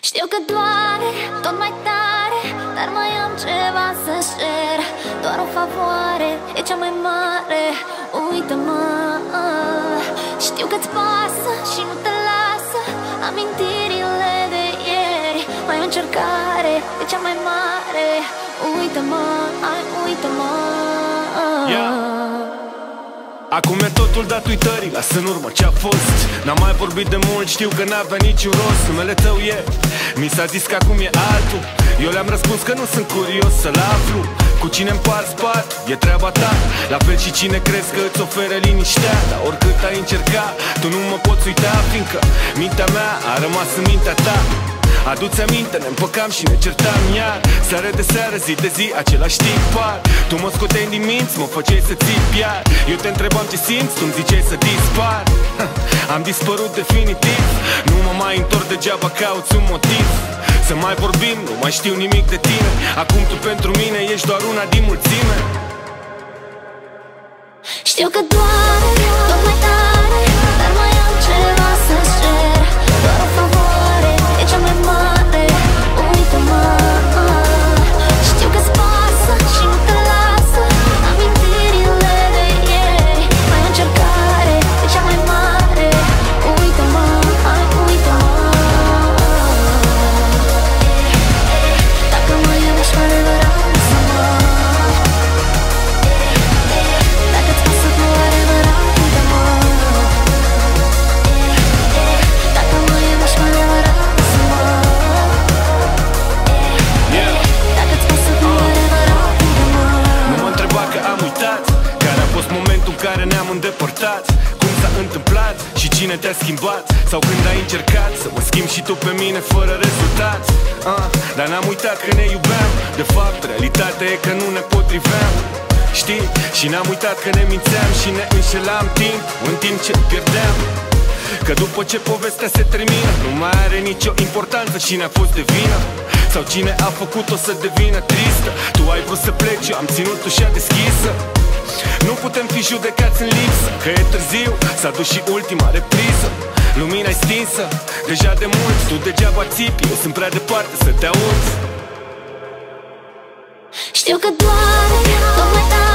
Știu că doare tot mai tare, dar mai am ceva să-ți cer. Doar o favoare, e cea mai mare, uită-mă. Știu că-ți pasă și nu te lasă amintirile de ieri. Mai o încercare, e cea mai mare, uită-mă, hai, uită-mă. Acum e totul dat uitării, lasă în urmă ce-a fost. N-am mai vorbit de mult, știu că n-avea niciun rost. Numele tău e, mi s-a zis că acum e altul. Eu le-am răspuns că nu sunt curios să-l aflu. Cu cine împarți pat, e treaba ta. La fel și cine crezi că îți oferă liniștea. Dar oricât ai încercat, tu nu mă poți uita, fiindcă mintea mea a rămas în mintea ta. Adu-ți aminte, ne împăcam și ne certam iar. Seară de seară, zi de zi, același tipar. Tu mă scoteai din minți, mă făceai să țip iar. Eu te întrebam ce simți, tu-mi ziceai să dispar. Am dispărut definitiv, nu mă mai întorc, degeaba cauți un motiv să mai vorbim, nu mai știu nimic de tine. Acum tu pentru mine ești doar una din mulțime. Știu că doare tot mai tare, dar mai am ceva să-ți cer. Doar o favoare, e cea mai mare, uită-mă. Știu că-ți pasă și nu te lasă amintirile de ieri. Mai o încercare, e cea mai mare, uită-mă, hai, uită-mă. Dacă mă iubești cu adevărat, lasă-mă. Dacă-ți pasă cu adevărat, uită-mă. Dacă mă iubești cu adevărat, lasă-mă. Dacă-ți pasă cu adevărat, uită-mă. Nu mă întreba că am uitat care a fost momentul în care ne-am îndepărtat. Cum s-a întâmplat și cine te-a schimbat. Sau când ai încercat să mă schimbi și tu pe mine fără rezultat. Dar n-am uitat că ne iubeam. De fapt, realitatea e că nu ne potriveam. Știi? Și n-am uitat că ne mințeam și ne înșelam în timp ce pierdeam. Că după ce povestea se termină, nu mai are nicio importanță cine a fost de vină sau cine a făcut-o să devină tristă. Tu ai vrut să pleci, eu am ținut ușa deschisă. Nu putem fi judecați în lipsă, că e târziu, s-a dus și ultima repriză. Lumina-i stinsă, deja de mult. Tu degeaba țipi, eu sunt prea departe să te aud. Știu că doare tot mai tare.